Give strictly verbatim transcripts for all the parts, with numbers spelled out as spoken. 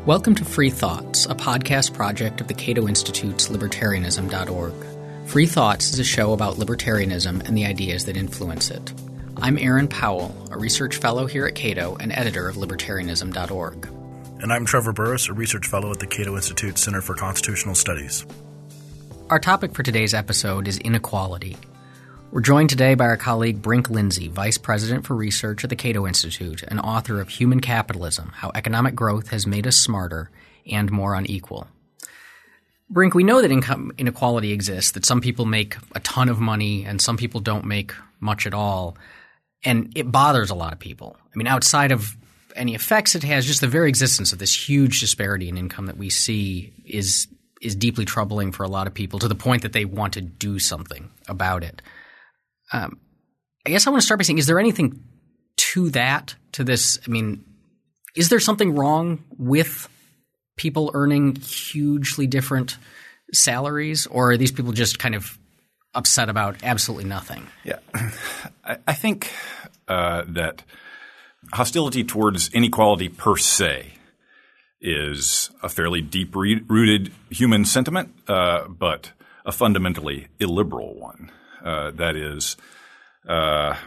Welcome to Free Thoughts, a podcast project of the Cato Institute's libertarianism dot org. Free Thoughts is a show about libertarianism and the ideas that influence it. I'm Aaron Powell, a research fellow here at Cato and editor of libertarianism dot org. And I'm Trevor Burrus, a research fellow at the Cato Institute Center for Constitutional Studies. Our topic for today's episode is inequality. We're joined today by our colleague Brink Lindsey, Vice President for Research at the Cato Institute and author of Human Capitalism, How Economic Growth Has Made Us Smarter and More Unequal. Brink, we know that income inequality exists, that some people make a ton of money and some people don't make much at all, and it bothers a lot of people. I mean, outside of any effects it has, just the very existence of this huge disparity in income that we see is is deeply troubling for a lot of people to the point that they want to do something about it. Um, I guess I want to start by saying, is there anything to that, to this? I mean, is there something wrong with people earning hugely different salaries, or are these people just kind of upset about absolutely nothing? Yeah. I, I think uh, that hostility towards inequality per se is a fairly deep-rooted human sentiment, uh, but a fundamentally illiberal one. Uh, that is, uh,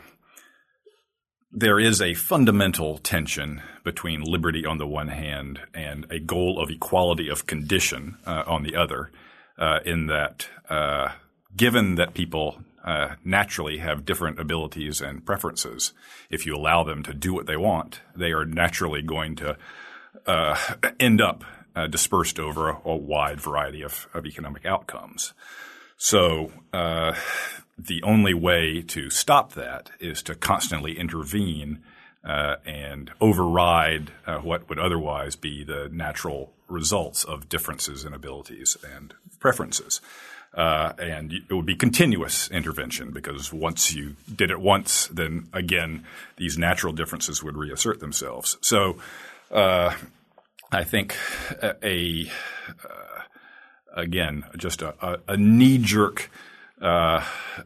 there is a fundamental tension between liberty on the one hand and a goal of equality of condition uh, on the other, uh, in that uh, given that people uh, naturally have different abilities and preferences, if you allow them to do what they want, they are naturally going to uh, end up uh, dispersed over a, a wide variety of, of economic outcomes. So uh, the only way to stop that is to constantly intervene uh, and override uh, what would otherwise be the natural results of differences in abilities and preferences. Uh, and it would be continuous intervention, because once you did it once, then again these natural differences would reassert themselves. So uh, I think a, a uh, Again, just a, a, a knee-jerk uh,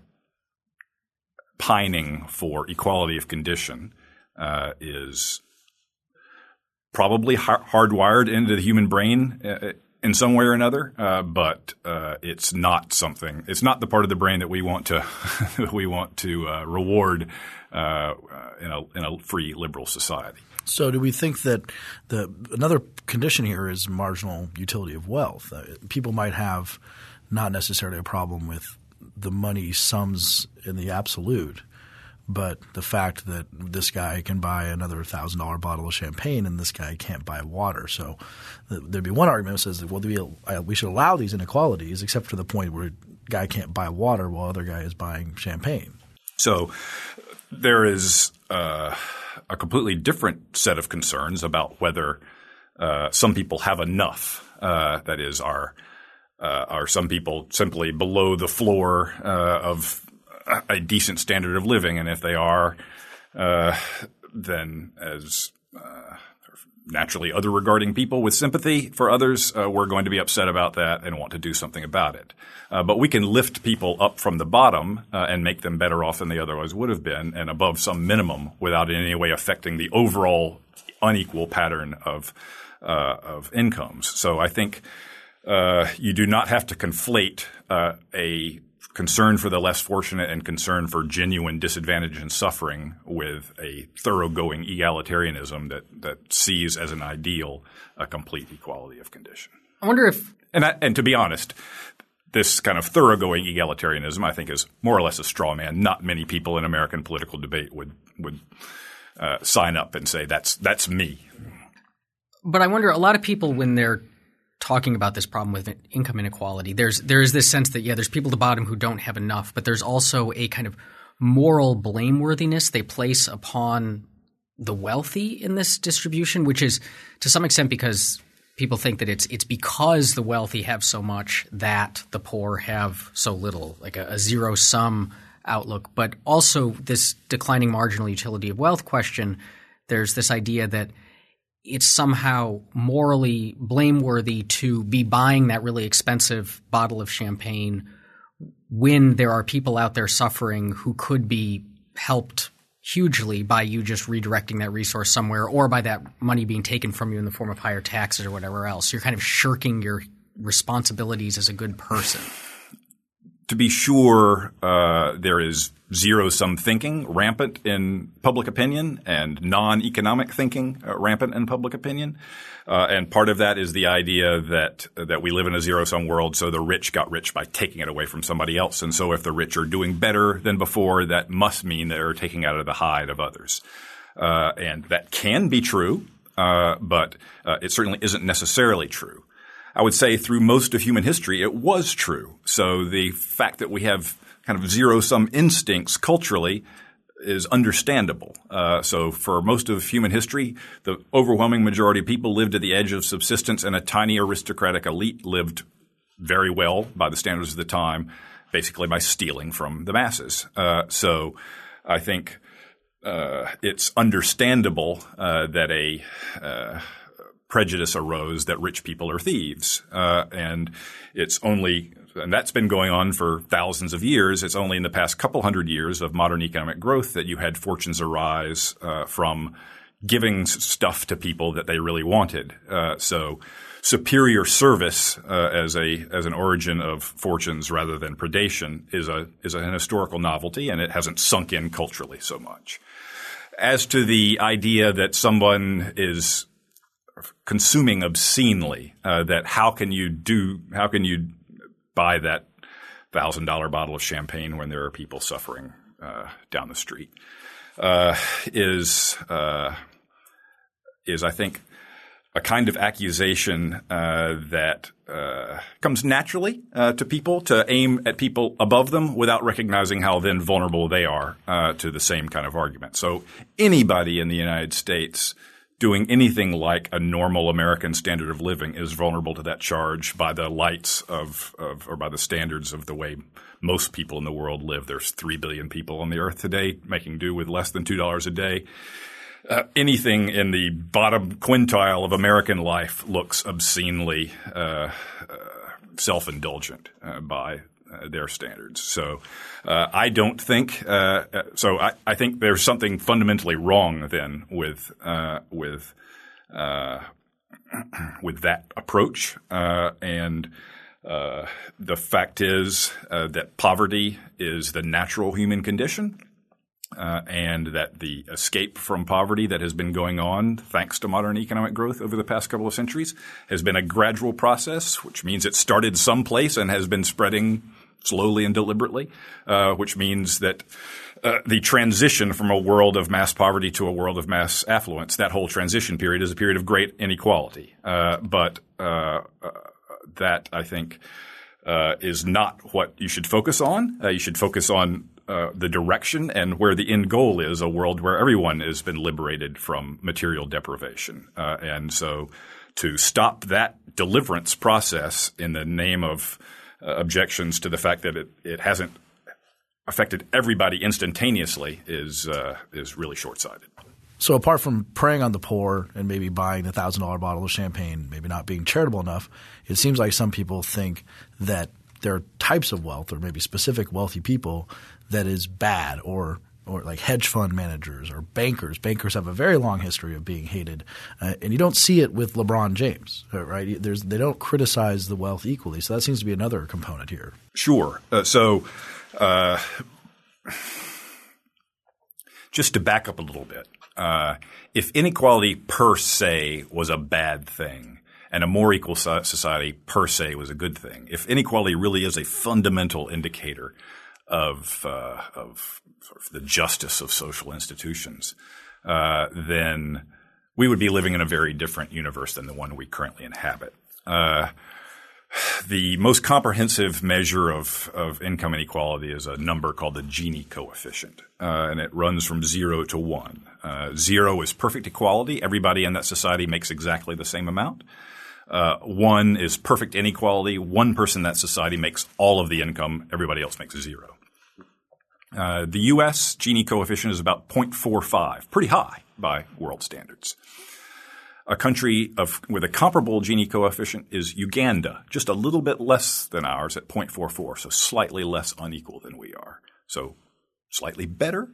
pining for equality of condition uh, is probably ha- hardwired into the human brain uh, in some way or another, uh, but uh, it's not something. It's not the part of the brain that we want to we want to uh, reward uh, in a in a free liberal society. So do we think that the another condition here is marginal utility of wealth? Uh, people might have not necessarily a problem with the money sums in the absolute, but the fact that this guy can buy another one thousand dollars bottle of champagne and this guy can't buy water. So there'd be one argument that says that, well, we, we should allow these inequalities except to the point where a guy can't buy water while other guy is buying champagne. So there is uh, – a completely different set of concerns about whether uh, some people have enough. Uh, that is, are uh, are some people simply below the floor uh, of a decent standard of living, and if they are, uh, then as uh, naturally other regarding people with sympathy for others, uh, we're going to be upset about that and want to do something about it. Uh, but we can lift people up from the bottom uh, and make them better off than they otherwise would have been, and above some minimum, without in any way affecting the overall unequal pattern of uh, of incomes. So I think uh, you do not have to conflate uh, a concern for the less fortunate and concern for genuine disadvantage and suffering with a thoroughgoing egalitarianism that that sees as an ideal a complete equality of condition. I wonder if and I, and to be honest, this kind of thoroughgoing egalitarianism, I think, is more or less a straw man. Not many people in American political debate would would uh, sign up and say that's that's me. But I wonder, a lot of people, when they're talking about this problem with income inequality, there's there's this sense that, yeah, there's people at the bottom who don't have enough, but there's also a kind of moral blameworthiness they place upon the wealthy in this distribution, which is to some extent because people think that it's it's because the wealthy have so much that the poor have so little, like a, a zero-sum outlook. But also this declining marginal utility of wealth question, there's this idea that it's somehow morally blameworthy to be buying that really expensive bottle of champagne when there are people out there suffering who could be helped hugely by you just redirecting that resource somewhere or by that money being taken from you in the form of higher taxes or whatever else. You're kind of shirking your responsibilities as a good person. To be sure, uh, there is zero-sum thinking rampant in public opinion and non-economic thinking uh, rampant in public opinion. Uh, and part of that is the idea that that we live in a zero-sum world, so the rich got rich by taking it away from somebody else. And so if the rich are doing better than before, that must mean they're taking out of the hide of others. Uh, and that can be true, uh, but uh, it certainly isn't necessarily true. I would say through most of human history, it was true. So the fact that we have kind of zero-sum instincts culturally is understandable. Uh, so for most of human history, the overwhelming majority of people lived at the edge of subsistence, and a tiny aristocratic elite lived very well by the standards of the time, basically by stealing from the masses. Uh, so I think uh, it's understandable uh, that a uh, prejudice arose that rich people are thieves. Uh, and it's only – and that's been going on for thousands of years. It's only in the past couple hundred years of modern economic growth that you had fortunes arise uh, from giving stuff to people that they really wanted. Uh, so superior service uh, as a as an origin of fortunes rather than predation is a is an historical novelty, and it hasn't sunk in culturally so much. As to the idea that someone is consuming obscenely, uh, that how can you do how can you buy that thousand dollar bottle of champagne when there are people suffering uh, down the street, uh, is uh, is I think a kind of accusation uh, that uh, comes naturally uh, to people to aim at people above them without recognizing how then vulnerable they are uh, to the same kind of argument. So anybody in the United States doing anything like a normal American standard of living is vulnerable to that charge by the lights of, of or by the standards of the way most people in the world live. There's three billion people on the earth today making do with less than two dollars a day. Uh, anything in the bottom quintile of American life looks obscenely uh, uh, self-indulgent uh, by uh, their standards. So uh, I don't think uh, – so I, I think there's something fundamentally wrong then with uh, with uh, with that approach. Uh, and uh, the fact is uh, that poverty is the natural human condition. Uh, and that the escape from poverty that has been going on thanks to modern economic growth over the past couple of centuries has been a gradual process, which means it started someplace and has been spreading slowly and deliberately, uh, which means that uh, the transition from a world of mass poverty to a world of mass affluence, that whole transition period is a period of great inequality. Uh, but uh, uh, that, I think, uh, is not what you should focus on. Uh, you should focus on Uh, the direction and where the end goal is, a world where everyone has been liberated from material deprivation. Uh, and so to stop that deliverance process in the name of uh, objections to the fact that it, it hasn't affected everybody instantaneously is uh, is really short-sighted. So apart from preying on the poor and maybe buying the one thousand dollar bottle of champagne, maybe not being charitable enough, it seems like some people think that there are types of wealth or maybe specific wealthy people that is bad, or or like hedge fund managers or bankers. Bankers have a very long history of being hated, uh, and you don't see it with LeBron James, right? There's, they don't criticize the wealth equally. So that seems to be another component here. Sure. Uh, so uh, just to back up a little bit, uh, if inequality per se was a bad thing, and a more equal society per se was a good thing, if inequality really is a fundamental indicator of, uh, of sort of the justice of social institutions, uh, then we would be living in a very different universe than the one we currently inhabit. Uh, the most comprehensive measure of, of income inequality is a number called the Gini coefficient, uh, and it runs from zero to one. Uh, zero is perfect equality. Everybody in that society makes exactly the same amount. Uh, one is perfect inequality. One person in that society makes all of the income. Everybody else makes zero. Uh, the U S Gini coefficient is about zero point four five, pretty high by world standards. A country of with a comparable Gini coefficient is Uganda, just a little bit less than ours at zero point four four, so slightly less unequal than we are. So slightly better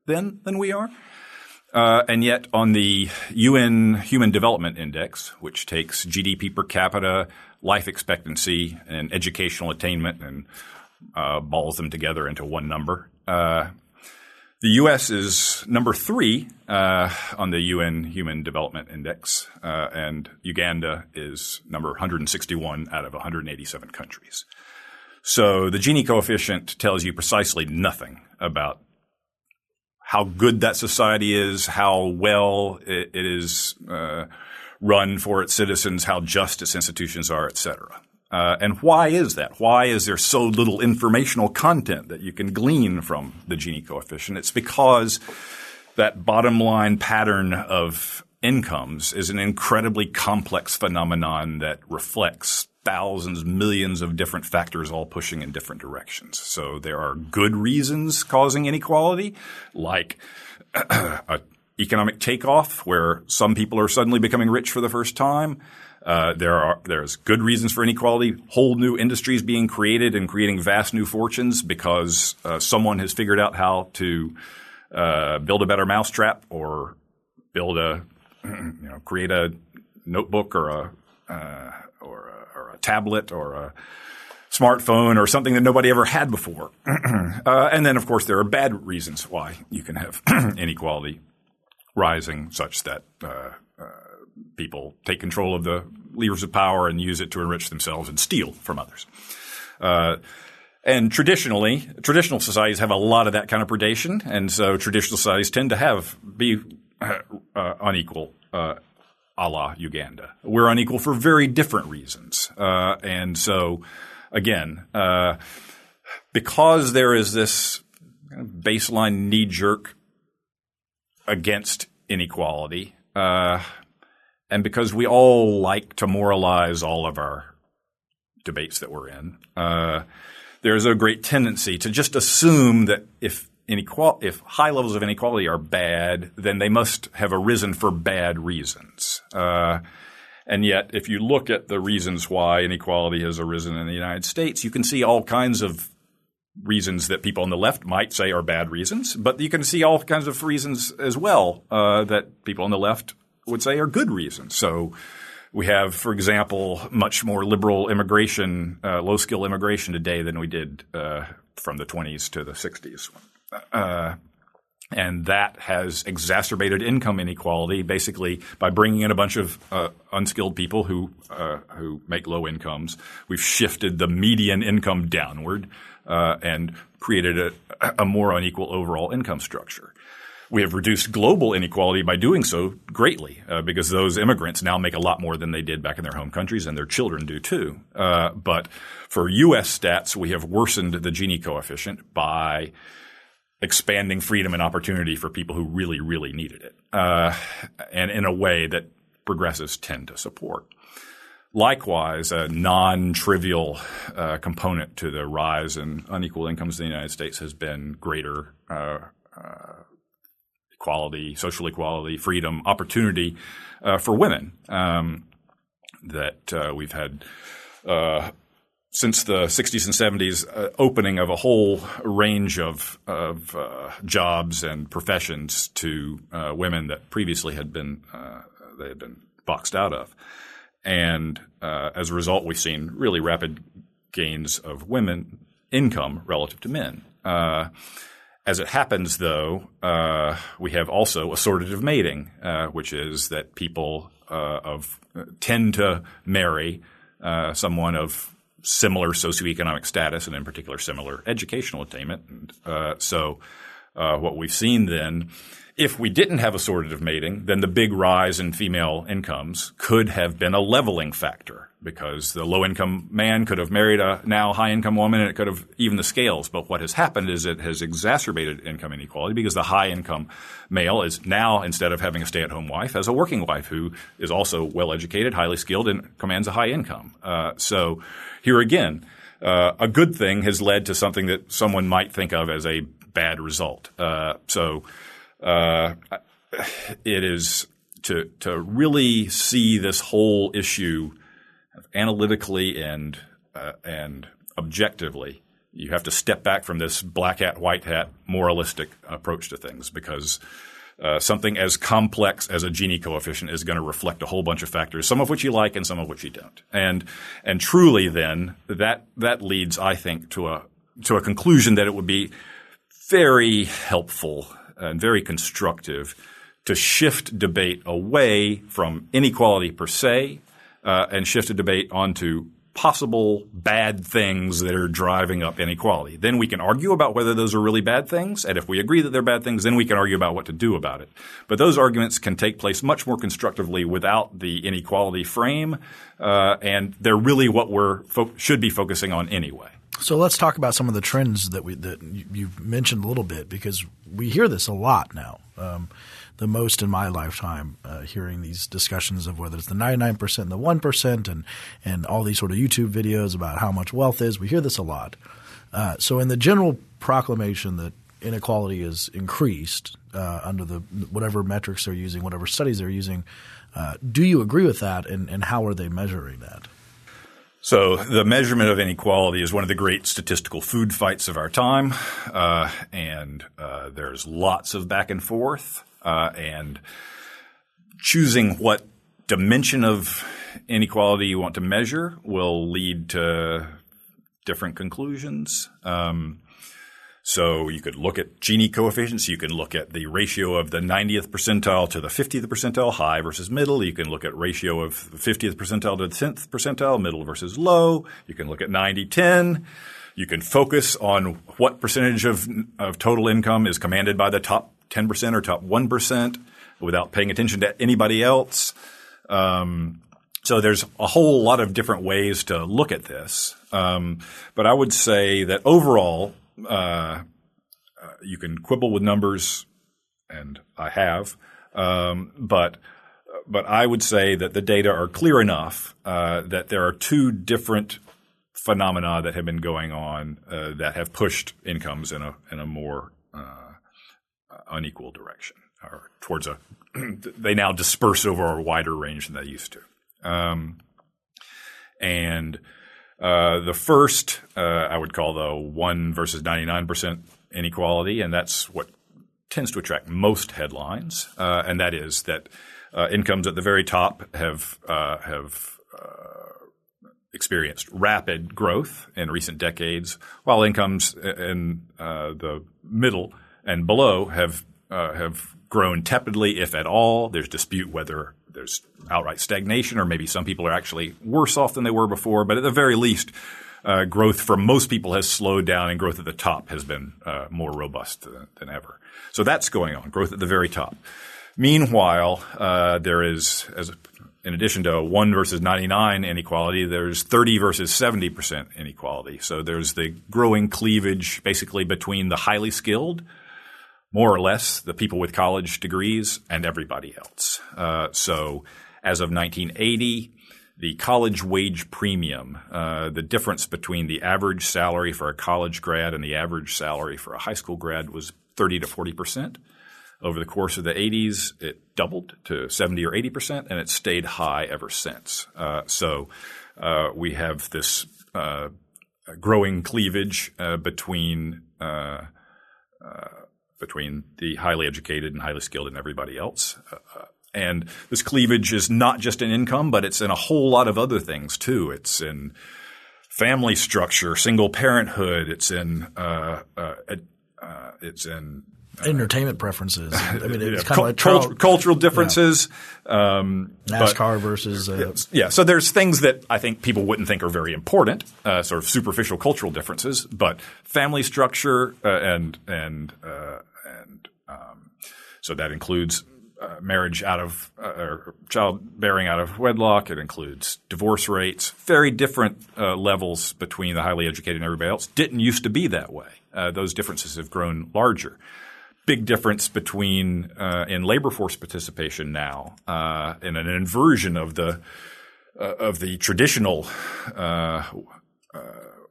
than than we are. Uh, and yet on the U N Human Development Index, which takes G D P per capita, life expectancy, and educational attainment and uh, balls them together into one number, uh, the U S is number three uh, on the U N Human Development Index, uh, and Uganda is number one hundred sixty-one out of one hundred eighty-seven countries. So the Gini coefficient tells you precisely nothing about how good that society is, how well it, it is uh, run for its citizens, how just its institutions are, et cetera. Uh, and why is that? Why is there so little informational content that you can glean from the Gini coefficient? It's because that bottom line pattern of incomes is an incredibly complex phenomenon that reflects thousands, millions of different factors all pushing in different directions. So there are good reasons causing inequality, like an economic takeoff where some people are suddenly becoming rich for the first time. Uh, there are there's good reasons for inequality, whole new industries being created and creating vast new fortunes because uh, someone has figured out how to uh, build a better mousetrap or build a you know create a notebook or a uh, or a, or a tablet or a smartphone or something that nobody ever had before. uh, and then, of course, there are bad reasons why you can have inequality rising, such that uh, uh, people take control of the levers of power and use it to enrich themselves and steal from others. Uh, and traditionally, traditional societies have a lot of that kind of predation, and so traditional societies tend to have be uh, uh, unequal, uh, a la Uganda. We're unequal for very different reasons, uh, and so again, uh, because there is this kind of baseline knee-jerk against inequality, uh, and because we all like to moralize all of our debates that we're in, uh, there's a great tendency to just assume that if inequality, if high levels of inequality are bad, then they must have arisen for bad reasons. Uh, and yet, if you look at the reasons why inequality has arisen in the United States, you can see all kinds of reasons that people on the left might say are bad reasons, but you can see all kinds of reasons as well uh, that people on the left would say are good reasons. So we have, for example, much more liberal immigration, uh, low-skill immigration today than we did uh, from the twenties to the sixties. Uh, and that has exacerbated income inequality basically by bringing in a bunch of uh, unskilled people who uh, who make low incomes. We've shifted the median income downward uh, and created a, a more unequal overall income structure. We have reduced global inequality by doing so greatly uh, because those immigrants now make a lot more than they did back in their home countries, and their children do too. Uh, but for U S stats, we have worsened the Gini coefficient by expanding freedom and opportunity for people who really, really needed it, uh, and in a way that progressives tend to support. Likewise, a non-trivial uh, component to the rise in unequal incomes in the United States has been greater uh, uh, equality, social equality, freedom, opportunity uh, for women. Um, that uh, we've had uh, since the sixties and seventies, uh, opening of a whole range of, of uh, jobs and professions to uh, women that previously had been uh, they had been boxed out of, and uh, as a result, we've seen really rapid gains of women income relative to men. Uh, As it happens, though, uh, we have also assortative mating, uh, which is that people uh, of uh, tend to marry uh, someone of similar socioeconomic status and in particular similar educational attainment. And, uh, so uh, what we've seen then, if we didn't have assortative mating, then the big rise in female incomes could have been a leveling factor because the low-income man could have married a now high-income woman and it could have evened the scales. But what has happened is it has exacerbated income inequality because the high-income male is now, instead of having a stay-at-home wife, has a working wife who is also well-educated, highly skilled, and commands a high income. Uh, so here again, uh, a good thing has led to something that someone might think of as a bad result. Uh, so uh, it is to to really see this whole issue analytically and uh, and objectively, You have to step back from this black hat, white hat, moralistic approach to things because uh, something as complex as a Gini coefficient is going to reflect a whole bunch of factors, some of which you like and some of which you don't. And and truly, then that that leads, I think, to a to a conclusion that it would be very helpful and very constructive to shift debate away from inequality per se uh, and shift the debate onto possible bad things that are driving up inequality. Then we can argue about whether those are really bad things, and if we agree that they're bad things, then we can argue about what to do about it. But those arguments can take place much more constructively without the inequality frame, uh, and they're really what we're fo- should be focusing on anyway. So let's talk about some of the trends that we that you, you mentioned a little bit because we hear this a lot now. Um, the most in my lifetime, uh, hearing these discussions of whether it's the ninety-nine percent and the one percent and and all these sort of YouTube videos about how much wealth is. We hear this a lot. Uh, so in the general proclamation that inequality is increased uh, under the whatever metrics they're using, whatever studies they're using, uh, do you agree with that, and, and how are they measuring that? So the measurement of inequality is one of the great statistical food fights of our time, uh, and uh, there's lots of back and forth. Uh, and choosing what dimension of inequality you want to measure will lead to different conclusions. Um, so you could look at Gini coefficients. You can look at the ratio of the ninetieth percentile to the fiftieth percentile, high versus middle. You can look at ratio of the fiftieth percentile to the tenth percentile, middle versus low. You can look at ninety ten. You can focus on what percentage of, of total income is commanded by the top ten percent or top one percent without paying attention to anybody else. Um, so there's a whole lot of different ways to look at this. Um, but I would say that overall, uh, uh, you can quibble with numbers, and I have. Um, but but I would say that the data are clear enough uh, that there are two different phenomena that have been going on uh, that have pushed incomes in a in a more uh, unequal direction, or towards a – they now disperse over a wider range than they used to. Um, and uh, the first uh, I would call the one versus ninety-nine percent inequality, and that's what tends to attract most headlines, uh, and that is that uh, incomes at the very top have uh, have uh, experienced rapid growth in recent decades, while incomes in uh, the middle – and below have uh, have grown tepidly, if at all. There's dispute whether there's outright stagnation or maybe some people are actually worse off than they were before. But at the very least, uh, growth for most people has slowed down, and growth at the top has been uh, more robust than, than ever. So that's going on, growth at the very top. Meanwhile, uh, there is, as a, in addition to one versus ninety-nine inequality, there's thirty versus seventy percent inequality. So there's the growing cleavage basically between the highly skilled, more or less the people with college degrees, and everybody else. Uh, so as of nineteen eighty, the college wage premium, uh, the difference between the average salary for a college grad and the average salary for a high school grad was thirty to forty percent. Over the course of the eighties, it doubled to seventy or eighty percent, and it's stayed high ever since. Uh, so uh, we have this uh, growing cleavage uh, between uh, uh, between the highly educated and highly skilled and everybody else. Uh, and this cleavage is not just in income, but it's in a whole lot of other things too. It's in family structure, single parenthood. It's in uh, uh, uh, it's in uh, entertainment preferences. I mean, it's yeah, kind of like cult- trial, cultural differences. Yeah. Um, NASCAR but, versus uh, yeah. So there's things that I think people wouldn't think are very important, uh, sort of superficial cultural differences, but family structure uh, and and uh, and um, so that includes uh, marriage out of uh, or childbearing out of wedlock. It includes divorce rates. Very different uh, levels between the highly educated and everybody else. Didn't used to be that way. Uh, those differences have grown larger. Big difference between uh, in labor force participation now, uh, and an inversion of the uh, of the traditional uh, uh,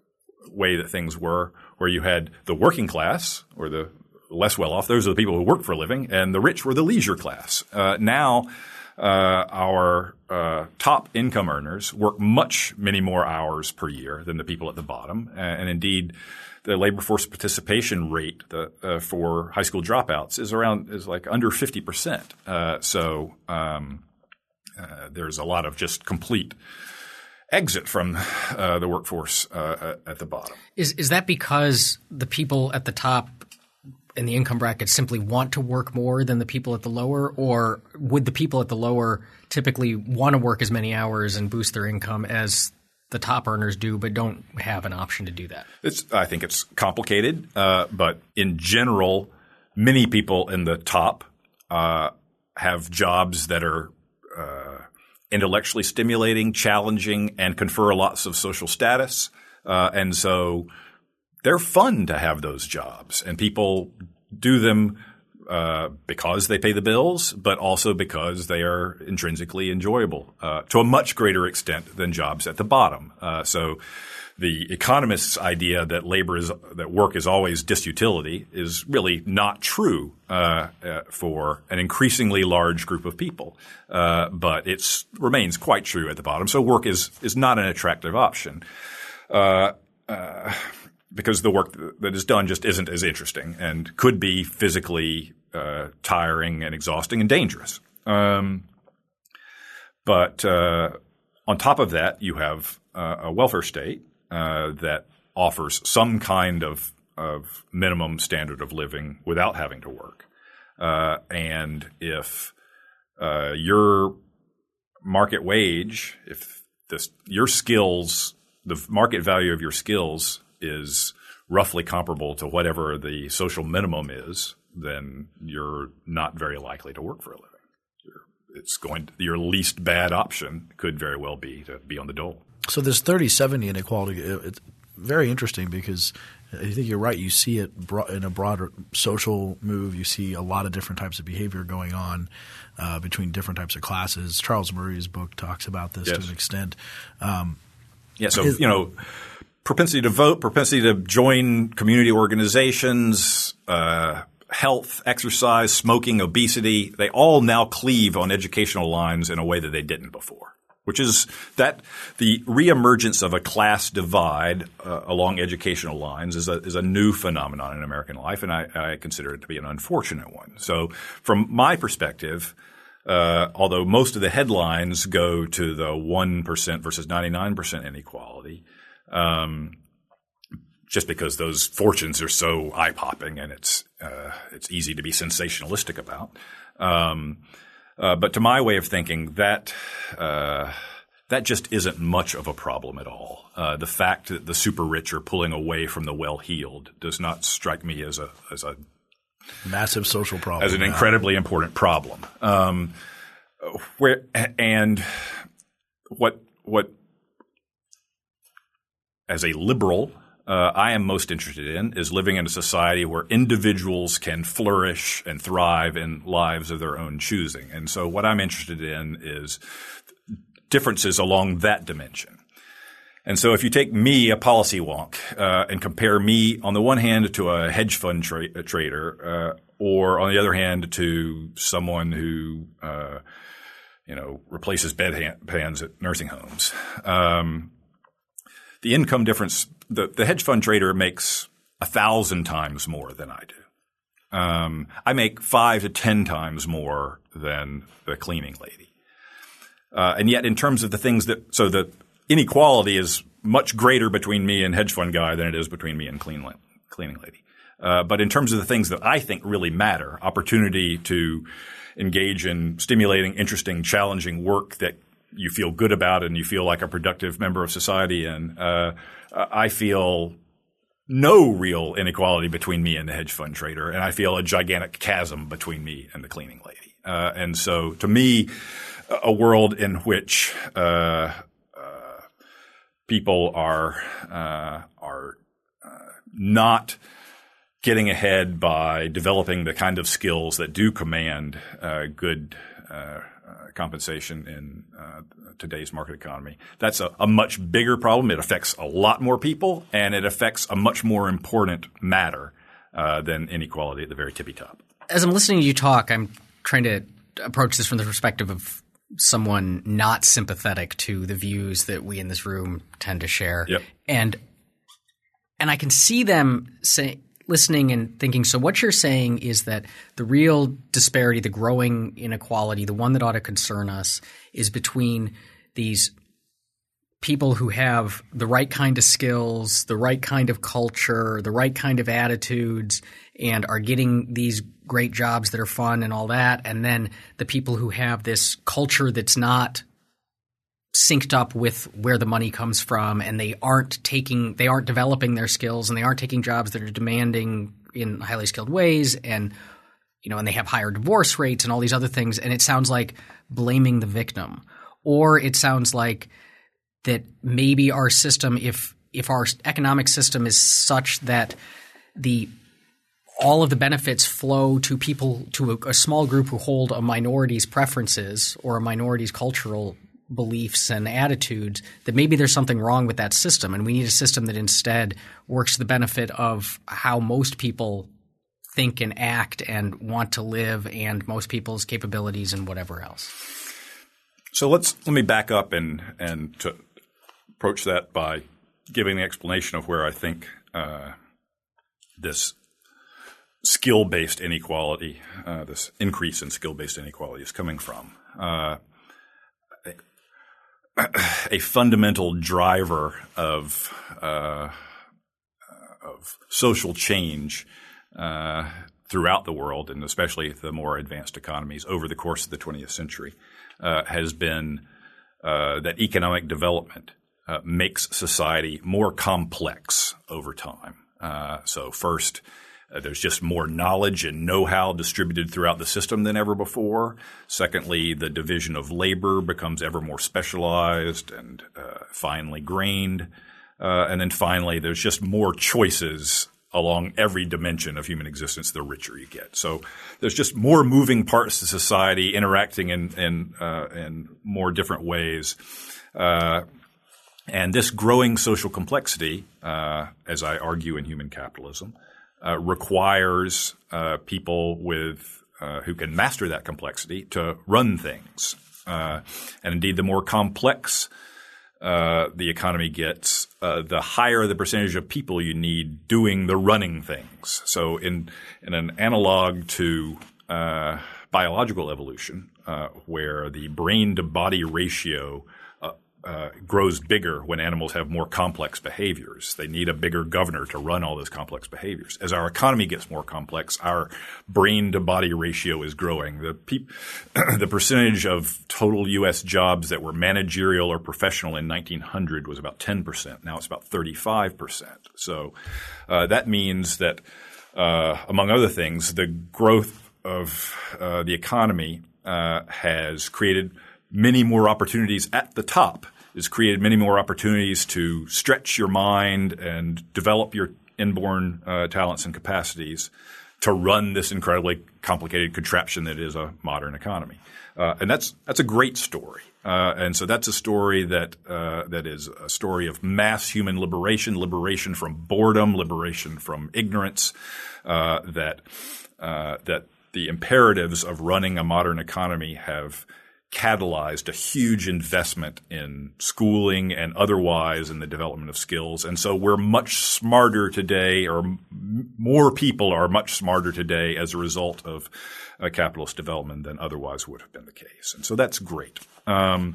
way that things were, where you had the working class or the less well off; those are the people who work for a living, and the rich were the leisure class. Uh, now, uh, our uh, top income earners work much many more hours per year than the people at the bottom, and, and indeed, the labor force participation rate the, uh, for high school dropouts is around is like under fifty percent. Uh, so um, uh, there's a lot of just complete exit from uh, the workforce uh, at the bottom. Is is that because the people at the top in the income bracket simply want to work more than the people at the lower, or would the people at the lower typically want to work as many hours and boost their income as the top earners do, but don't have an option to do that? It's, I think it's complicated, uh, but in general, many people in the top uh, have jobs that are uh, intellectually stimulating, challenging, and confer lots of social status. Uh, and so they're fun to have those jobs, and people do them Uh, because they pay the bills, but also because they are intrinsically enjoyable uh, to a much greater extent than jobs at the bottom. Uh, so the economist's idea that labor is that work is always disutility is really not true uh, uh, for an increasingly large group of people, uh, but it remains quite true at the bottom. So work is is not an attractive option. Uh, uh, because the work that is done just isn't as interesting and could be physically uh, tiring and exhausting and dangerous. Um, but uh, on top of that, you have uh, a welfare state uh, that offers some kind of, of minimum standard of living without having to work. Uh, and if uh, your market wage, if this, your skills, the market value of your skills is roughly comparable to whatever the social minimum is, then you're not very likely to work for a living. You're, it's going to, your least bad option could very well be to be on the dole. So this thirty seventy inequality, it's very interesting because I think you're right. You see it in a broader social move. You see a lot of different types of behavior going on uh, between different types of classes. Charles Murray's book talks about this yes. to an extent. Um, yeah, so, his, you know – propensity to vote, propensity to join community organizations, uh, health, exercise, smoking, obesity, they all now cleave on educational lines in a way that they didn't before, which is that the reemergence of a class divide uh, along educational lines is a, is a new phenomenon in American life, and I, I consider it to be an unfortunate one. So from my perspective, uh, although most of the headlines go to the one percent versus ninety-nine percent inequality, Um, just because those fortunes are so eye-popping and it's uh, it's easy to be sensationalistic about. Um, uh, but to my way of thinking, that uh, that just isn't much of a problem at all. Uh, the fact that the super rich are pulling away from the well-heeled does not strike me as a as a massive social problem, as an now. incredibly important problem. Um, where and what what. As a liberal, uh, I am most interested in is living in a society where individuals can flourish and thrive in lives of their own choosing. And so what I'm interested in is differences along that dimension. And so if you take me, a policy wonk, uh, and compare me on the one hand to a hedge fund tra- a trader uh, or on the other hand to someone who uh, you know replaces bedpans at nursing homes, um, the income difference, the, the hedge fund trader makes a thousand times more than I do. Um, I make five to ten times more than the cleaning lady. Uh, and yet in terms of the things that – so the inequality is much greater between me and hedge fund guy than it is between me and clean, cleaning lady. Uh, but in terms of the things that I think really matter, opportunity to engage in stimulating, interesting, challenging work that – you feel good about and you feel like a productive member of society. And uh, I feel no real inequality between me and the hedge fund trader, and I feel a gigantic chasm between me and the cleaning lady. Uh, and so to me, a world in which uh, uh, people are uh, are uh, not getting ahead by developing the kind of skills that do command uh, good uh, uh, compensation in uh, today's market economy. That's a, a much bigger problem. It affects a lot more people, and it affects a much more important matter uh, than inequality at the very tippy top. As I'm listening to you talk, I'm trying to approach this from the perspective of someone not sympathetic to the views that we in this room tend to share. Yep. And and I can see them say, listening and thinking, so what you're saying is that the real disparity, the growing inequality, the one that ought to concern us is between these people who have the right kind of skills, the right kind of culture, the right kind of attitudes, and are getting these great jobs that are fun and all that, and then the people who have this culture that's not synced up with where the money comes from, and they aren't taking – they aren't developing their skills, and they aren't taking jobs that are demanding in highly skilled ways, and you know, and they have higher divorce rates and all these other things, and it sounds like blaming the victim. Or it sounds like that maybe our system, if if our economic system is such that the all of the benefits flow to people – to a, a small group who hold a minority's preferences or a minority's cultural beliefs and attitudes, that maybe there's something wrong with that system, and we need a system that instead works to the benefit of how most people think and act and want to live, and most people's capabilities and whatever else. So let's let me back up and and to approach that by giving the explanation of where I think uh, this skill-based inequality, uh, this increase in skill-based inequality is coming from. Uh, a fundamental driver of uh, of social change uh, throughout the world, and especially the more advanced economies over the course of the twentieth century, uh, has been uh, that economic development uh, makes society more complex over time. Uh, so first, Uh, there's just more knowledge and know-how distributed throughout the system than ever before. Secondly, the division of labor becomes ever more specialized and uh, finely grained. Uh, and then finally, there's just more choices along every dimension of human existence the richer you get. So there's just more moving parts to society interacting in, in, uh, in more different ways. Uh, and this growing social complexity, uh, as I argue in Human Capitalism, Uh, requires uh, people with uh, who can master that complexity to run things. Uh, and indeed, the more complex uh, the economy gets, uh, the higher the percentage of people you need doing the running things. So in in an analog to uh, biological evolution, uh, where the brain-to-body ratio Uh, grows bigger when animals have more complex behaviors. They need a bigger governor to run all those complex behaviors. As our economy gets more complex, our brain-to-body ratio is growing. The, pe- the percentage of total U S jobs that were managerial or professional in nineteen hundred was about ten percent. Now it's about thirty-five percent. So uh, that means that, uh, among other things, the growth of uh, the economy uh, has created many more opportunities at the top. It's created many more opportunities to stretch your mind and develop your inborn uh, talents and capacities to run this incredibly complicated contraption that is a modern economy. Uh, and that's that's a great story. Uh, and so that's a story that uh, that is a story of mass human liberation, liberation from boredom, liberation from ignorance, uh, that uh, that the imperatives of running a modern economy have catalyzed a huge investment in schooling and otherwise in the development of skills. And so we're much smarter today, or m- more people are much smarter today as a result of uh, capitalist development than otherwise would have been the case. And so that's great. Um,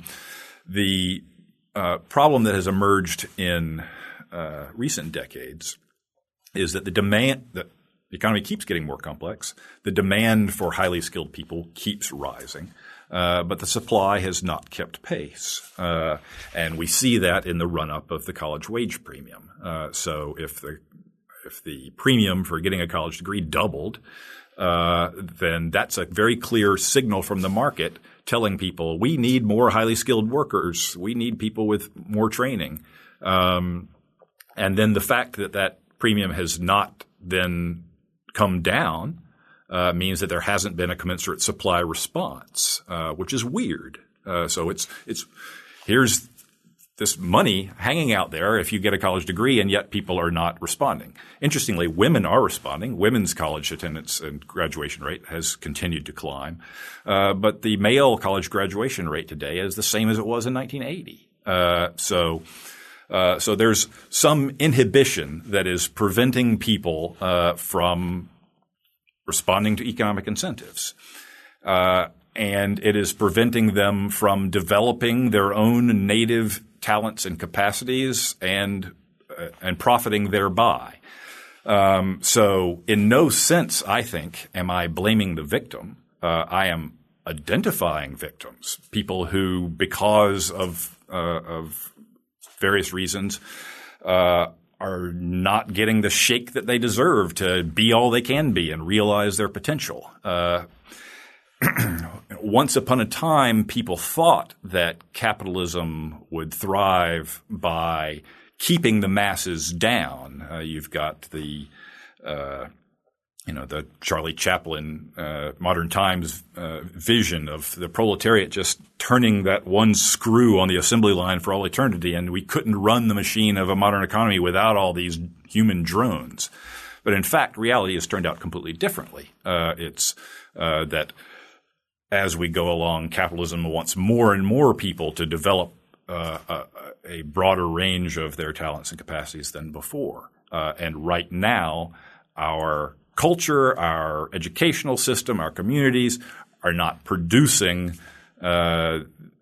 the uh, problem that has emerged in uh, recent decades is that the demand – that the economy keeps getting more complex. The demand for highly skilled people keeps rising. Uh, but the supply has not kept pace. Uh, and we see that in the run-up of the college wage premium. Uh, so if the if the premium for getting a college degree doubled, uh, then that's a very clear signal from the market telling people we need more highly skilled workers. We need people with more training. Um, and then the fact that that premium has not then come down Uh, means that there hasn't been a commensurate supply response, uh, which is weird. Uh, so it's it's here's this money hanging out there if you get a college degree, and yet people are not responding. Interestingly, women are responding. Women's college attendance and graduation rate has continued to climb. Uh, but the male college graduation rate today is the same as it was in nineteen eighty. Uh, so uh, so there's some inhibition that is preventing people uh, from responding to economic incentives. Uh, and it is preventing them from developing their own native talents and capacities and uh, and profiting thereby. Um, so in no sense, I think, am I blaming the victim. Uh, I am identifying victims, people who, because of uh, of various reasons, uh, are not getting the shake that they deserve to be all they can be and realize their potential. Uh, Once upon a time, people thought that capitalism would thrive by keeping the masses down. Uh, you've got the, uh, you know, the Charlie Chaplin uh, Modern Times uh, vision of the proletariat just turning that one screw on the assembly line for all eternity, and we couldn't run the machine of a modern economy without all these human drones. But in fact, reality has turned out completely differently. Uh, it's uh, that as we go along, capitalism wants more and more people to develop uh, a, a broader range of their talents and capacities than before. Uh, and right now, our culture, our educational system, our communities are not producing uh, uh,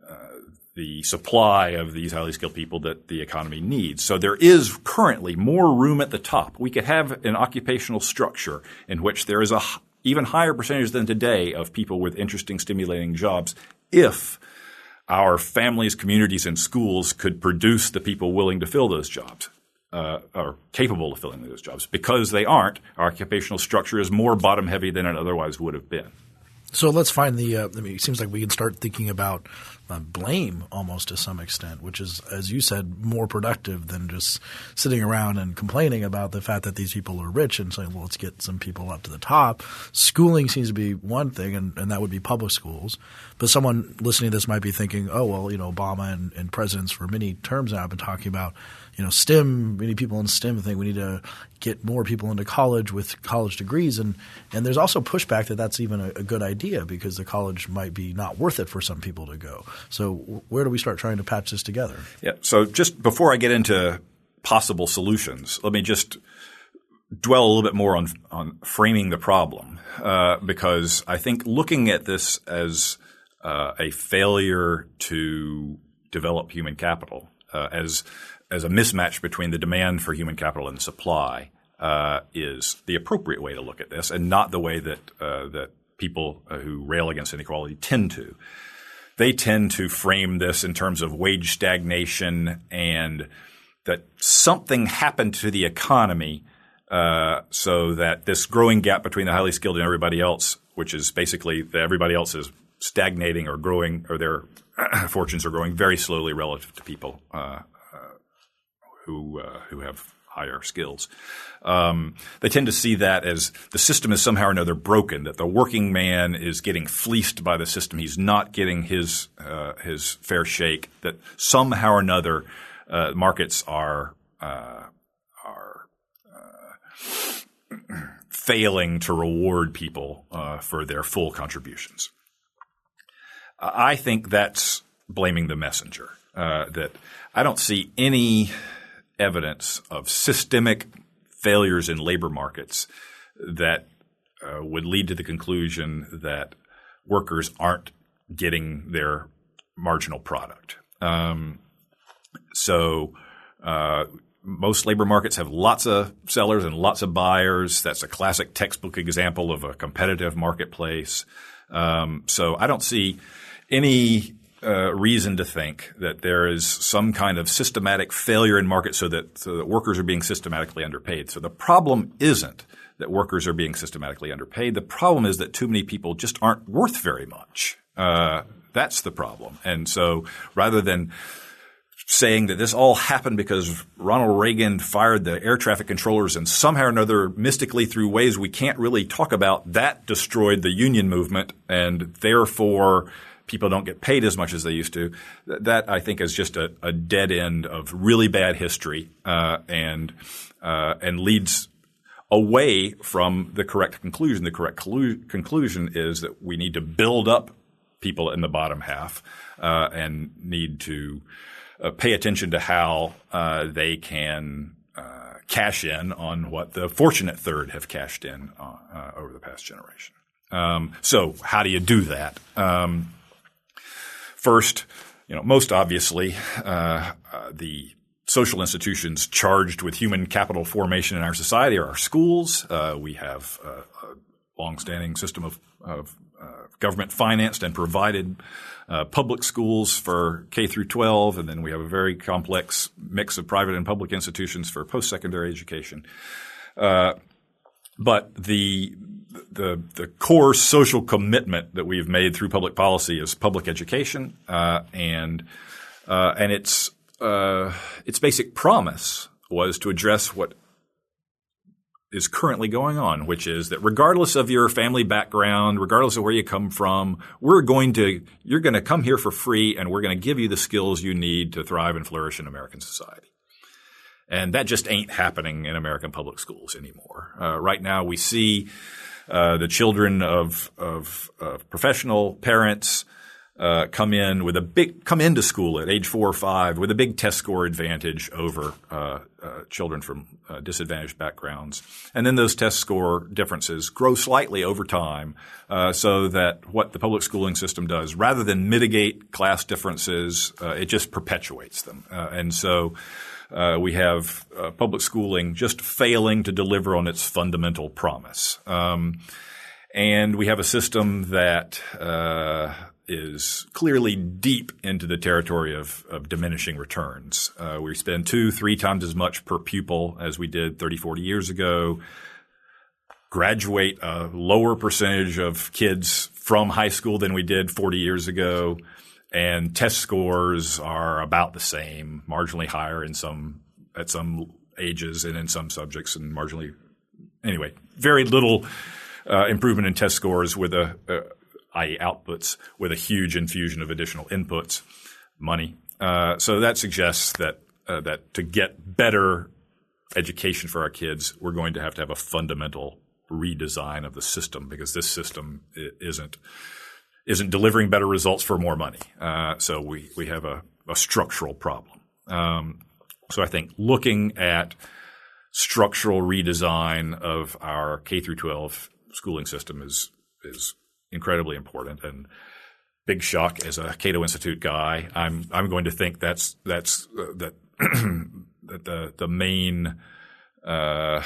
the supply of these highly skilled people that the economy needs. So there is currently more room at the top. We could have an occupational structure in which there is a even higher percentage than today of people with interesting, stimulating jobs if our families, communities, and schools could produce the people willing to fill those jobs uh, or capable of filling those jobs. Because they aren't, our occupational structure is more bottom-heavy than it otherwise would have been. So let's find the uh, – I mean, it seems like we can start thinking about uh, blame almost to some extent, which is, as you said, more productive than just sitting around and complaining about the fact that these people are rich and saying, well, let's get some people up to the top. Schooling seems to be one thing, and, and that would be public schools. But someone listening to this might be thinking, oh, well, you know, Obama and, and presidents for many terms now have been talking about, you know, STEM, many people in STEM think we need to get more people into college with college degrees. And, and there's also pushback that that's even a, a good idea because the college might be not worth it for some people to go. So where do we start trying to patch this together? Yeah. So just before I get into possible solutions, let me just dwell a little bit more on, on framing the problem uh, because I think looking at this as uh, a failure to develop human capital uh, as – as a mismatch between the demand for human capital and supply uh, is the appropriate way to look at this and not the way that uh, that people uh, who rail against inequality tend to. They tend to frame this in terms of wage stagnation and that something happened to the economy uh, so that this growing gap between the highly skilled and everybody else, which is basically that everybody else is stagnating or growing or their fortunes are growing very slowly relative to people uh who uh, who have higher skills. Um, they tend to see that as the system is somehow or another broken, that the working man is getting fleeced by the system. He's not getting his uh, his fair shake, that somehow or another uh, markets are uh, are uh, failing to reward people uh, for their full contributions. I think that's blaming the messenger, uh, that I don't see any – evidence of systemic failures in labor markets that uh, would lead to the conclusion that workers aren't getting their marginal product. Um, so uh, most labor markets have lots of sellers and lots of buyers. That's a classic textbook example of a competitive marketplace. Um, so I don't see any Uh, reason to think that there is some kind of systematic failure in markets so that, so that workers are being systematically underpaid. So the problem isn't that workers are being systematically underpaid. The problem is that too many people just aren't worth very much. Uh, that's the problem. And so rather than saying that this all happened because Ronald Reagan fired the air traffic controllers and somehow or another mystically through ways we can't really talk about, that destroyed the union movement and therefore people don't get paid as much as they used to. That, I think, is just a, a dead end of really bad history uh, and uh, and leads away from the correct conclusion. The correct collu- conclusion is that we need to build up people in the bottom half uh, and need to uh, pay attention to how uh, they can uh, cash in on what the fortunate third have cashed in uh, uh, over the past generation. Um, so how do you do that? Um, first, you know, most obviously, uh, uh, the social institutions charged with human capital formation in our society are our schools. Uh, we have a, a longstanding system of, of uh, government-financed and provided uh, public schools for K through twelve, and then we have a very complex mix of private and public institutions for post-secondary education. Uh, but the the the core social commitment that we've made through public policy is public education, uh, and uh, and its uh, its basic promise was to address what is currently going on, which is that regardless of your family background, regardless of where you come from, we're going to you're going to come here for free, and we're going to give you the skills you need to thrive and flourish in American society. And that just ain't happening in American public schools anymore. Uh, right now, we see uh, the children of, of, of professional parents uh, come in with a big come into school at age four or five with a big test score advantage over uh, uh, children from uh, disadvantaged backgrounds, and then those test score differences grow slightly over time, uh, so that what the public schooling system does, rather than mitigate class differences, uh, it just perpetuates them, uh, and so. Uh, we have uh, public schooling just failing to deliver on its fundamental promise. Um, and we have a system that uh, is clearly deep into the territory of, of diminishing returns. Uh, we spend two, three times as much per pupil as we did thirty, forty years ago, graduate a lower percentage of kids from high school than we did forty years ago. And test scores are about the same, marginally higher in some at some ages and in some subjects, and marginally anyway. Very little uh, improvement in test scores with a, uh, that is, outputs with a huge infusion of additional inputs, money. Uh, so that suggests that uh, that to get better education for our kids, we're going to have to have a fundamental redesign of the system, because this system isn't. isn't delivering better results for more money. Uh, so we, we have a, a structural problem. Um, so I think looking at structural redesign of our K through twelve schooling system is is incredibly important. And big shock as a Cato Institute guy, I'm I'm going to think that's that's uh, that that the the main uh,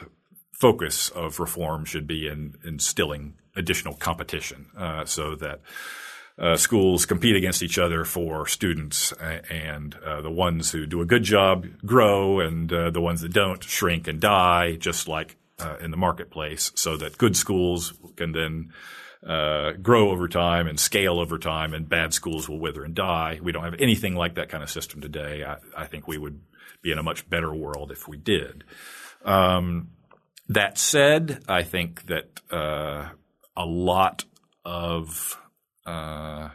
focus of reform should be in instilling additional competition, uh, so that uh, schools compete against each other for students, and uh, the ones who do a good job grow, and uh, the ones that don't shrink and die, just like uh, in the marketplace, so that good schools can then uh, grow over time and scale over time, and bad schools will wither and die. We don't have anything like that kind of system today. I, I think we would be in a much better world if we did. Um, that said, I think that uh, a lot of uh,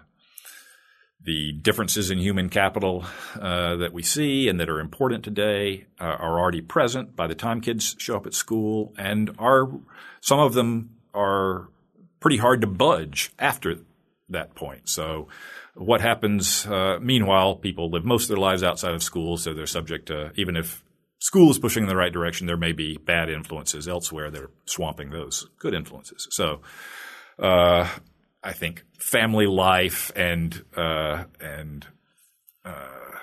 the differences in human capital uh, that we see and that are important today uh, are already present by the time kids show up at school, and are some of them are pretty hard to budge after that point. So what happens uh, meanwhile, people live most of their lives outside of school, so they're subject to, even if school is pushing in the right direction, there may be bad influences elsewhere that are swamping those good influences. So uh, I think family life and uh, and uh,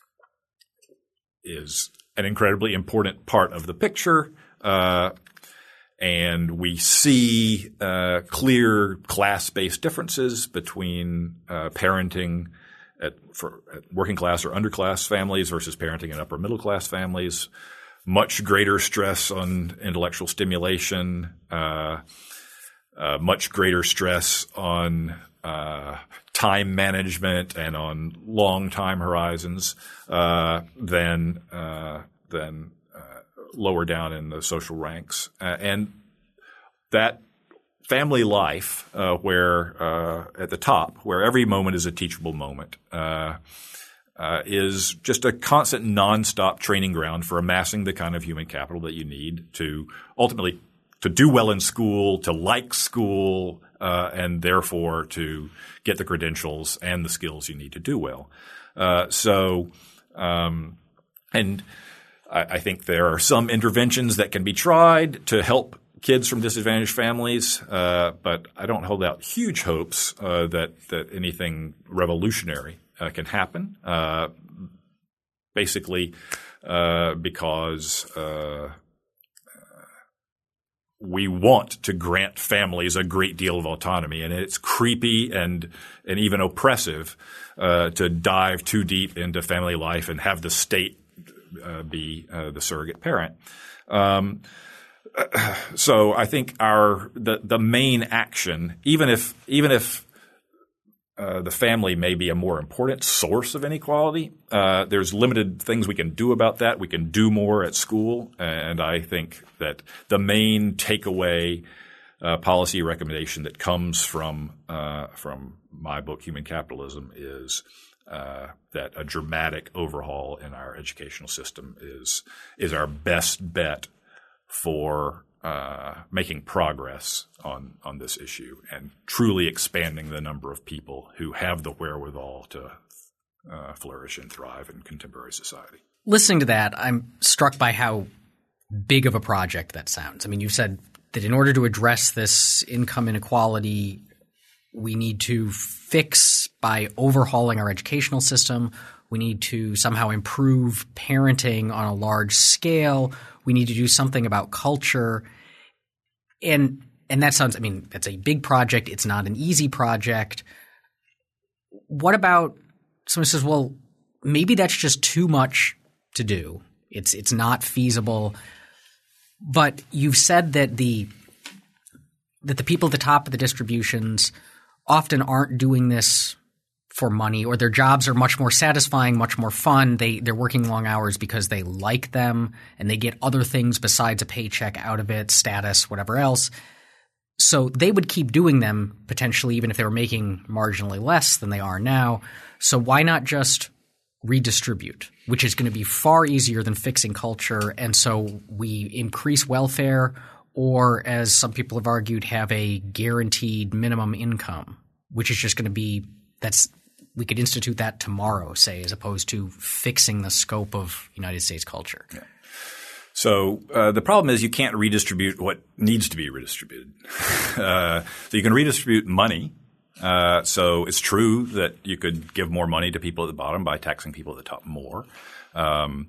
is an incredibly important part of the picture. Uh, and we see uh, clear class-based differences between uh, parenting At, for, at working class or underclass families versus parenting in upper middle class families, much greater stress on intellectual stimulation, uh, uh, much greater stress on uh, time management and on long time horizons uh, than uh, than uh, lower down in the social ranks, uh, and that family life uh, where uh, at the top, where every moment is a teachable moment, uh, uh, is just a constant nonstop training ground for amassing the kind of human capital that you need to ultimately to do well in school, to like school, uh, and therefore to get the credentials and the skills you need to do well. Uh, so, um, and I, I think there are some interventions that can be tried to help kids from disadvantaged families, uh, but I don't hold out huge hopes uh, that that anything revolutionary uh, can happen. Uh, basically, uh, because uh, we want to grant families a great deal of autonomy, and it's creepy and and even oppressive uh, to dive too deep into family life and have the state uh, be uh, the surrogate parent. Um, So I think our the the main action, even if even if uh, the family may be a more important source of inequality, uh, there's limited things we can do about that. We can do more at school, and I think that the main takeaway uh, policy recommendation that comes from uh, from my book, Human Capitalism, is uh, that a dramatic overhaul in our educational system is is our best bet for uh, making progress on on this issue and truly expanding the number of people who have the wherewithal to uh, flourish and thrive in contemporary society. Listening to that, I'm struck by how big of a project that sounds. I mean, you've said that in order to address this income inequality, we need to fix by overhauling our educational system. We need to somehow improve parenting on a large scale. We need to do something about culture. And and that sounds – I mean, that's a big project. It's not an easy project. What about – someone says, well, maybe that's just too much to do. It's it's not feasible. But you've said that the that the people at the top of the distributions often aren't doing this for money, or their jobs are much more satisfying, much more fun. They they're working long hours because they like them and they get other things besides a paycheck out of it, status, whatever else. So they would keep doing them potentially even if they were making marginally less than they are now. So why not just redistribute, which is going to be far easier than fixing culture, and so we increase welfare, or as some people have argued, have a guaranteed minimum income, which is just going to be that's we could institute that tomorrow, say, as opposed to fixing the scope of United States culture. Yeah. So uh, the problem is you can't redistribute what needs to be redistributed. uh, so you can redistribute money. Uh, so it's true that you could give more money to people at the bottom by taxing people at the top more. Um,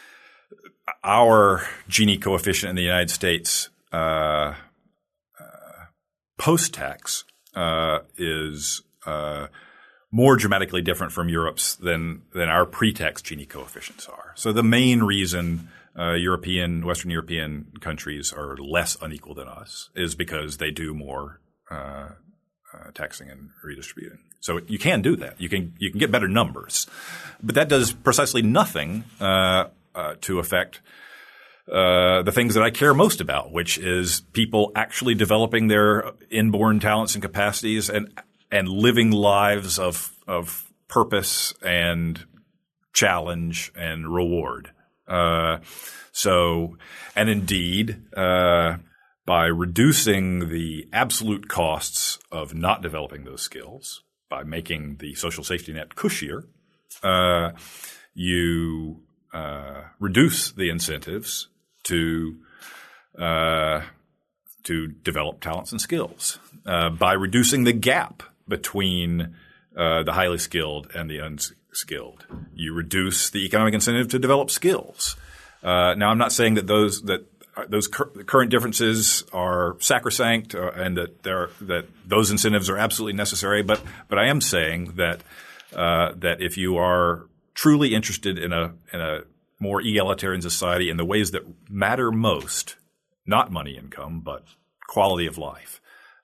our Gini coefficient in the United States uh, uh, post-tax uh, is uh, more dramatically different from Europe's than than our pre-tax Gini coefficients are. So the main reason uh, European, Western European countries are less unequal than us is because they do more uh, uh, taxing and redistributing. So you can do that. You can you can get better numbers, but that does precisely nothing uh, uh, to affect uh, the things that I care most about, which is people actually developing their inborn talents and capacities and and living lives of of purpose and challenge and reward. Uh, so, and indeed, uh, by reducing the absolute costs of not developing those skills, by making the social safety net cushier, uh, you uh, reduce the incentives to uh, to develop talents and skills. Uh, by reducing the gap between uh, the highly skilled and the unskilled, you reduce the economic incentive to develop skills. Uh, now, I'm not saying that those that those cur- current differences are sacrosanct uh, and that there that those incentives are absolutely necessary, but but I am saying that uh, that if you are truly interested in a in a more egalitarian society in the ways that matter most, not money income, but quality of life,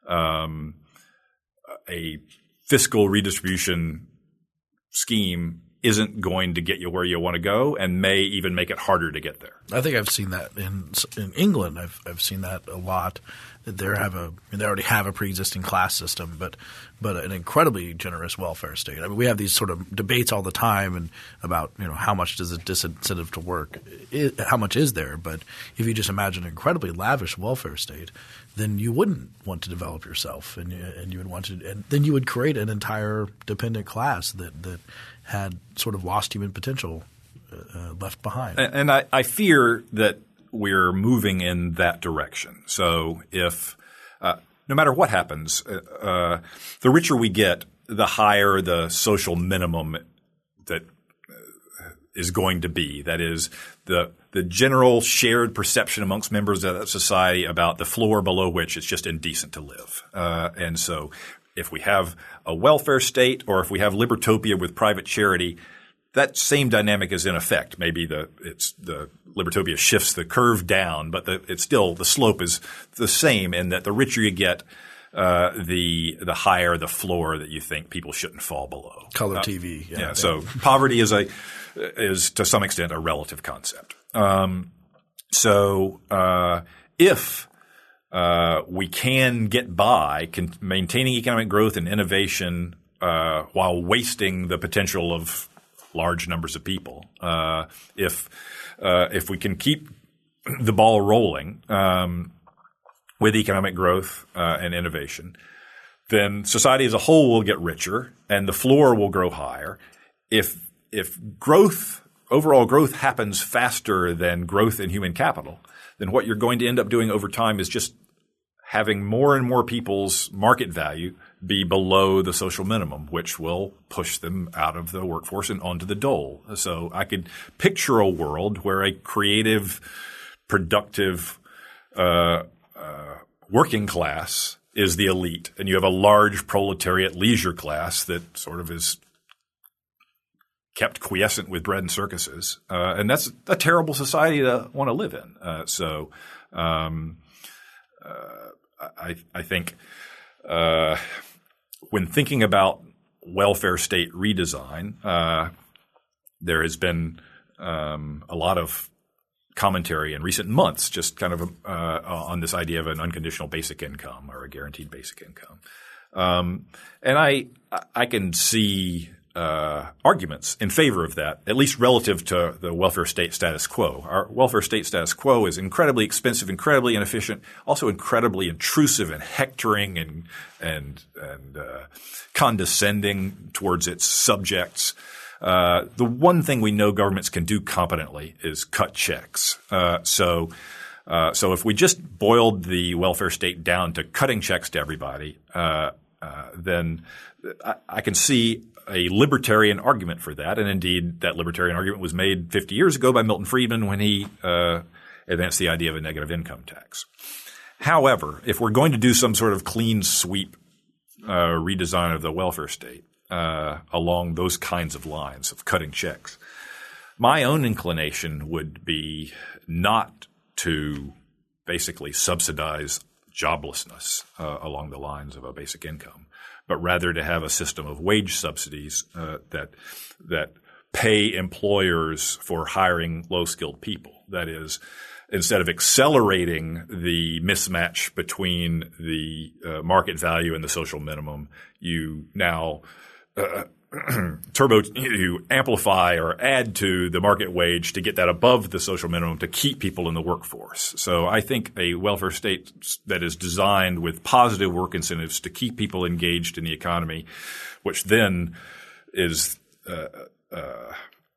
um, a fiscal redistribution scheme isn't going to get you where you want to go and may even make it harder to get there. I think I've seen that in in England. I've I've seen that a lot. They have a they already have a pre-existing class system, but but an incredibly generous welfare state. I mean, we have these sort of debates all the time and about you know how much does it disincentive to work, it, how much is there? But if you just imagine an incredibly lavish welfare state, then you wouldn't want to develop yourself, and you, and you would want to, and then you would create an entire dependent class that that had sort of lost human potential uh, left behind. And, and I, I fear that we're moving in that direction. So if uh, no matter what happens, uh, the richer we get, the higher the social minimum that is going to be. That is the the general shared perception amongst members of that society about the floor below which it's just indecent to live. Uh, and so if we have a welfare state or if we have libertopia with private charity, that same dynamic is in effect. Maybe the it's the libertopia shifts the curve down, but the, it's still the slope is the same in that the richer you get, uh, the the higher the floor that you think people shouldn't fall below. Color uh, T V. Yeah. yeah, yeah so poverty is a is to some extent a relative concept. Um, so uh, if uh, we can get by can, maintaining economic growth and innovation uh, while wasting the potential of large numbers of people, uh, if uh, if we can keep the ball rolling um, with economic growth uh, and innovation, then society as a whole will get richer and the floor will grow higher. If if growth, overall growth happens faster than growth in human capital, then what you're going to end up doing over time is just having more and more people's market value be below the social minimum, which will push them out of the workforce and onto the dole. So I could picture a world where a creative, productive uh, uh, working class is the elite, and you have a large proletariat leisure class that sort of is kept quiescent with bread and circuses. Uh, and that's a terrible society to want to live in. Uh, so um, uh, I, I think uh, when thinking about welfare state redesign, uh, there has been um, a lot of commentary in recent months just kind of uh, on this idea of an unconditional basic income or a guaranteed basic income. Um, and I I can see uh, arguments in favor of that, at least relative to the welfare state status quo. Our welfare state status quo is incredibly expensive, incredibly inefficient, also incredibly intrusive and hectoring and and and uh, condescending towards its subjects. Uh, the one thing we know governments can do competently is cut checks. Uh, so, uh, so if we just boiled the welfare state down to cutting checks to everybody, uh, uh, then I, I can see a libertarian argument for that. And indeed, that libertarian argument was made fifty years ago by Milton Friedman when he uh, advanced the idea of a negative income tax. However, if we're going to do some sort of clean sweep uh, redesign of the welfare state, Uh, along those kinds of lines of cutting checks, my own inclination would be not to basically subsidize joblessness uh, along the lines of a basic income, but rather to have a system of wage subsidies uh, that that pay employers for hiring low-skilled people. That is, instead of accelerating the mismatch between the uh, market value and the social minimum, you now Uh, turbo, you amplify or add to the market wage to get that above the social minimum to keep people in the workforce. So I think a welfare state that is designed with positive work incentives to keep people engaged in the economy, which then is uh, uh,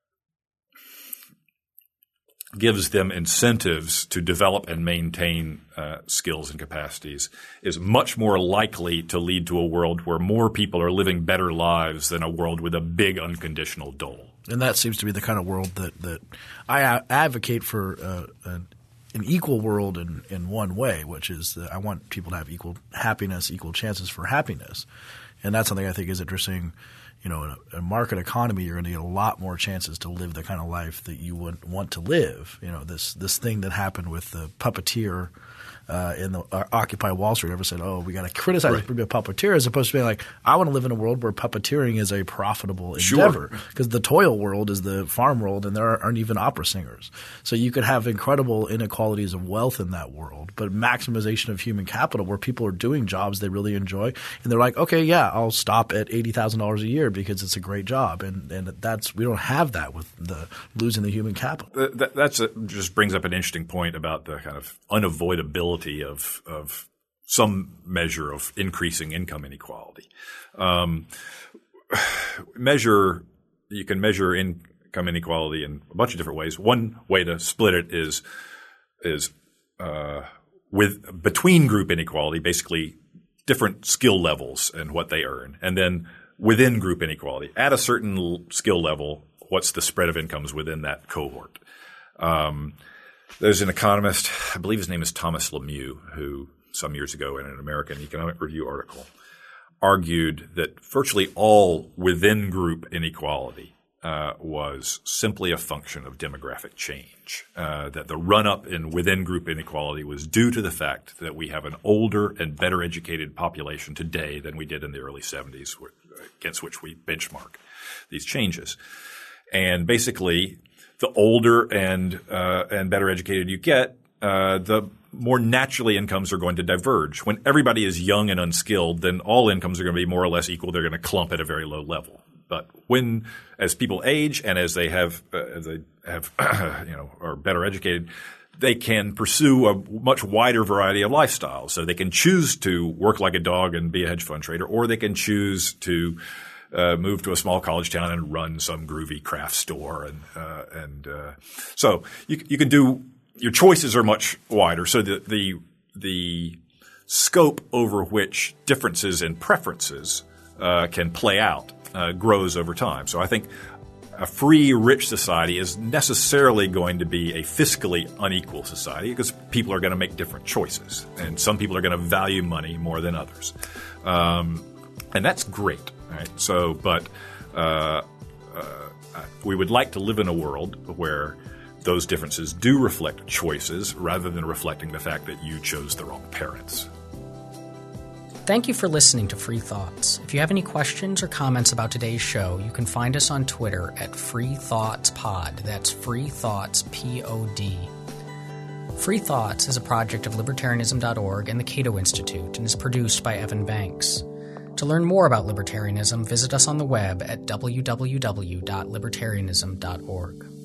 gives them incentives to develop and maintain uh, skills and capacities, is much more likely to lead to a world where more people are living better lives than a world with a big unconditional dole. And that seems to be the kind of world that, that I a- advocate for uh, an, an equal world in, in one way, which is that I want people to have equal happiness, equal chances for happiness. And that's something I think is interesting you know, in a, a market economy, you're going to get a lot more chances to live the kind of life that you would want to live. You know, this this thing that happened with the puppeteer uh, in the uh, Occupy Wall Street. Ever said, "Oh, we got to criticize right. the puppeteer," as opposed to being like, "I want to live in a world where puppeteering is a profitable endeavor," because sure. the toil world is the farm world, and there aren't even opera singers. So you could have incredible inequalities of wealth in that world, but maximization of human capital, where people are doing jobs they really enjoy, and they're like, "Okay, yeah, I'll stop at eighty thousand dollars a year because it's a great job," and and that's we don't have that with the losing the human capital. That that's a, just brings up an interesting point about the kind of unavoidability of of some measure of increasing income inequality. Um, measure you can measure income inequality in a bunch of different ways. One way to split it is is uh, with between group inequality, basically different skill levels and what they earn, and then within group inequality, at a certain l- skill level, what's the spread of incomes within that cohort? Um, there's an economist, I believe his name is Thomas Lemieux, who some years ago in an American Economic Review article argued that virtually all within group inequality uh, was simply a function of demographic change, uh, that the run-up in within group inequality was due to the fact that we have an older and better educated population today than we did in the early seventies, against which we benchmark these changes. And basically, the older and uh, and better educated you get, uh, the more naturally incomes are going to diverge. When everybody is young and unskilled, then all incomes are going to be more or less equal. They're going to clump at a very low level. But when, as people age and as they have, uh, as they have, you know, are better educated, they can pursue a much wider variety of lifestyles. So they can choose to work like a dog and be a hedge fund trader, or they can choose to uh, move to a small college town and run some groovy craft store. And uh, and uh, so you you can do your choices are much wider. So the the the scope over which differences in preferences uh, can play out uh, grows over time. So I think a free, rich society is necessarily going to be a fiscally unequal society because people are going to make different choices, and some people are going to value money more than others, um, and that's great, right? So, but uh, uh, we would like to live in a world where those differences do reflect choices rather than reflecting the fact that you chose the wrong parents. Thank you for listening to Free Thoughts. If you have any questions or comments about today's show, you can find us on Twitter at Free Thoughts Pod. That's Free Thoughts P O D. Free Thoughts is a project of libertarianism dot org and the Cato Institute and is produced by Evan Banks. To learn more about libertarianism, visit us on the web at w w w dot libertarianism dot org.